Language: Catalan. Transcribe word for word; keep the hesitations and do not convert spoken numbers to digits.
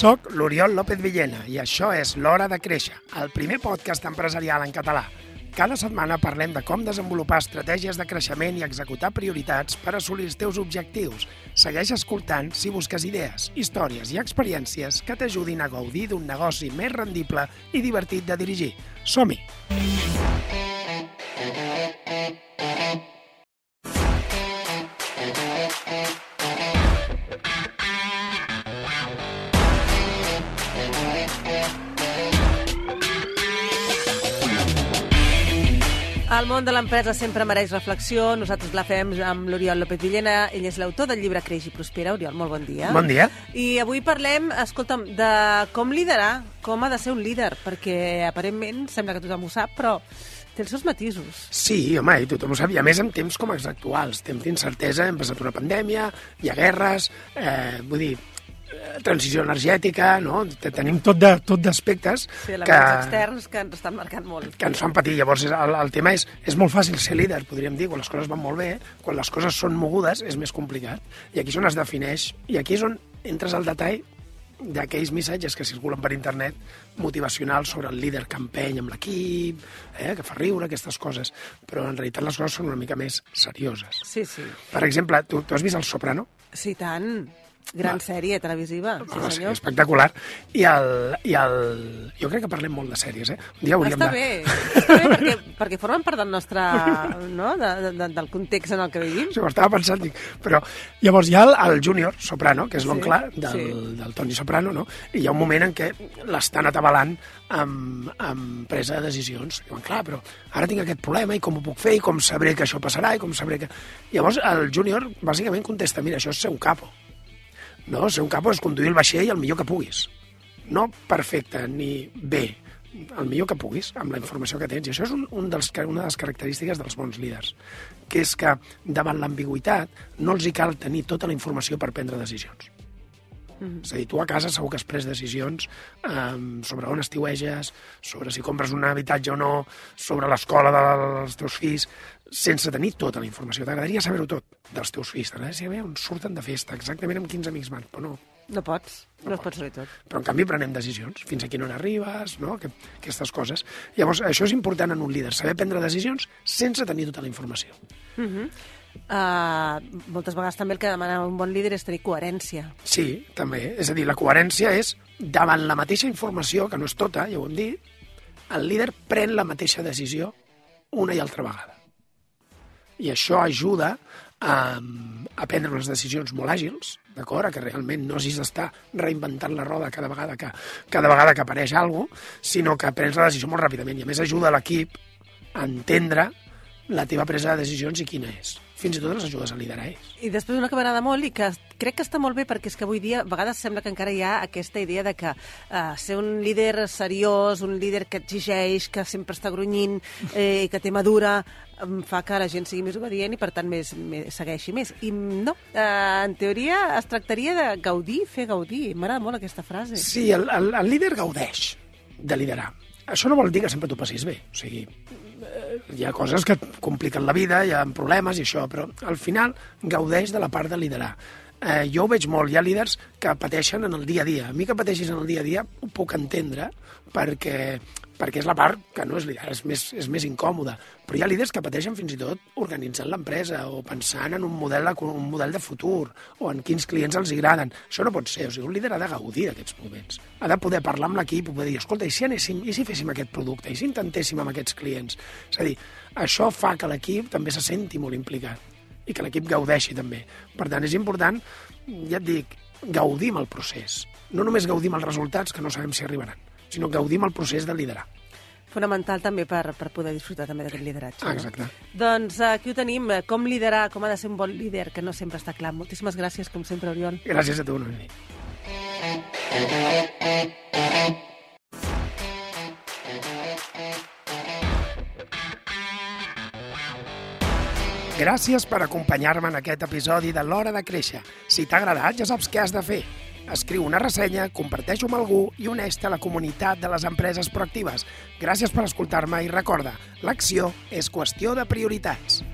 Soc l'Oriol López Villena i això és L'Hora de Créixer, el primer podcast empresarial en català. Cada setmana parlem de com desenvolupar estratègies de creixement i executar prioritats per assolir els teus objectius. Segueix escoltant si busques idees, històries i experiències que t'ajudin a gaudir d'un negoci més rendible i divertit de dirigir. Som-hi! El món de l'empresa sempre mereix reflexió. Nosaltres la fem amb l'Oriol López Villena. Ell és l'autor del llibre Creix i Prospera. Oriol, molt bon dia. Bon dia. I avui parlem, escolta'm, de com liderar, com ha de ser un líder, perquè aparentment sembla que tothom ho sap, però té els seus matisos. Sí, home, i tothom ho sap. I a més en temps com els actuals. Temps d'incertesa, hem passat una pandèmia, hi ha guerres, eh, vull dir, transició energètica, no? Tenim tot de, tot d'aspectes sí, elements que, externs que ens estan marcant molt. Que ens fan patir. Llavors, el, el tema és, és molt fàcil ser líder, podríem dir, quan les coses van molt bé, quan les coses són mogudes és més complicat. I aquí és on es defineix, i aquí és on entres al detall d'aquells missatges que circulen per internet motivacionals sobre el líder que empeny amb l'equip, eh, que fa riure, aquestes coses. Però en realitat les coses són una mica més serioses. Sí, sí. Per exemple, tu, tu has vist El Soprano? Sí, tant. Gran Va. sèrie televisiva, sí, no, senyor. Sí, espectacular. I el, i el... Jo crec que parlem molt de sèries, eh? Un dia hauríem està de... bé, està bé perquè, perquè formen part del nostre... no? de, de, del context en el que vivim. Sí, ho estava pensant, dic. Però llavors hi ha el, el Júnior Soprano, que és l'oncle sí, del, sí. del Toni Soprano, no? I hi ha un moment en què l'estan atabalant amb, amb presa de decisions. Diuen, clar, però ara tinc aquest problema i com ho puc fer i com sabré que això passarà i com sabré que... Llavors el Júnior bàsicament contesta, mira, això és ser un capo. No, ser un capo és conduir el vaixell el millor que puguis. No perfecte ni bé, el millor que puguis amb la informació que tens. I això és un, un dels, una de les característiques dels bons líders, que és que davant l'ambigüitat no els hi cal tenir tota la informació per prendre decisions. Mm-hmm. És a dir, tu a casa segur que has pres decisions um, sobre on estiueges, sobre si compres un habitatge o no, sobre l'escola dels teus fills, sense tenir tota la informació. T'agradaria saber-ho tot dels teus fills, t'agradaria saber on surten de festa, exactament amb quins amics van, però no. No pots, no, no es pot saber tot. Però en canvi prenem decisions, fins a quina hora arribes, no? Aquestes coses. Llavors, això és important en un líder, saber prendre decisions sense tenir tota la informació. Mhm. Uh, moltes vegades també el que demana un bon líder és tenir coherència. Sí, també. És a dir, la coherència és davant la mateixa informació, que no és tota, ja ho hem dit, el líder pren la mateixa decisió una i altra vegada. I això ajuda a, a prendre unes decisions molt àgils, d'acord? A que realment no hagis d'estar reinventant la roda cada vegada que, cada vegada que apareix alguna cosa, sinó que prens la decisió molt ràpidament. I a més ajuda l'equip a entendre la teva presa de decisions i quina és. Fins i tot les ajudes a liderar ells. I després una que m'agrada molt i que crec que està molt bé perquè és que avui dia a vegades sembla que encara hi ha aquesta idea de que uh, ser un líder seriós, un líder que exigeix, que sempre està grunyint eh, i que té madura, um, fa que la gent sigui més obedient i per tant més, més segueixi més. I no, uh, en teoria es tractaria de gaudir, fer gaudir. M'agrada molt aquesta frase. Sí, el, el, el líder gaudeix de liderar. Això no vol dir que sempre t'ho passis bé. O sigui, hi ha coses que et compliquen la vida, hi ha problemes i això, però al final gaudeix de la part de liderar. Eh, jo ho veig molt, hi ha líders que pateixen en el dia a dia. A mi que pateixis en el dia a dia ho puc entendre perquè, perquè és la part que no és liderar, és més, és més incòmoda. Però hi ha líders que pateixen fins i tot organitzant l'empresa o pensant en un model, un model de futur o en quins clients els agraden. Això no pot ser, o sigui, un líder ha de gaudir d'aquests moments. Ha de poder parlar amb l'equip i poder dir, escolta, i si anéssim, i si féssim aquest producte, i si intentéssim amb aquests clients? És a dir, això fa que l'equip també se senti molt implicat i que l'equip gaudeixi també. Per tant, és important, ja et dic, gaudir el procés. No només gaudim els resultats, que no sabem si arribaran, sinó gaudim el procés de liderar. Fonamental també per, per poder disfrutar també d'aquest lideratge. Ah, exacte. No? Doncs aquí ho tenim, com liderar, com ha de ser un bon líder, que no sempre està clar. Moltíssimes gràcies, com sempre, Oriol. Gràcies a tu, Noemi. Gràcies per acompanyar-me en aquest episodi de L'Hora de Créixer. Si t'ha agradat, ja saps què has de fer. Escriu una ressenya, comparteix-ho amb algú i uneix-te a la comunitat de les empreses proactives. Gràcies per escoltar-me i recorda, l'acció és qüestió de prioritats.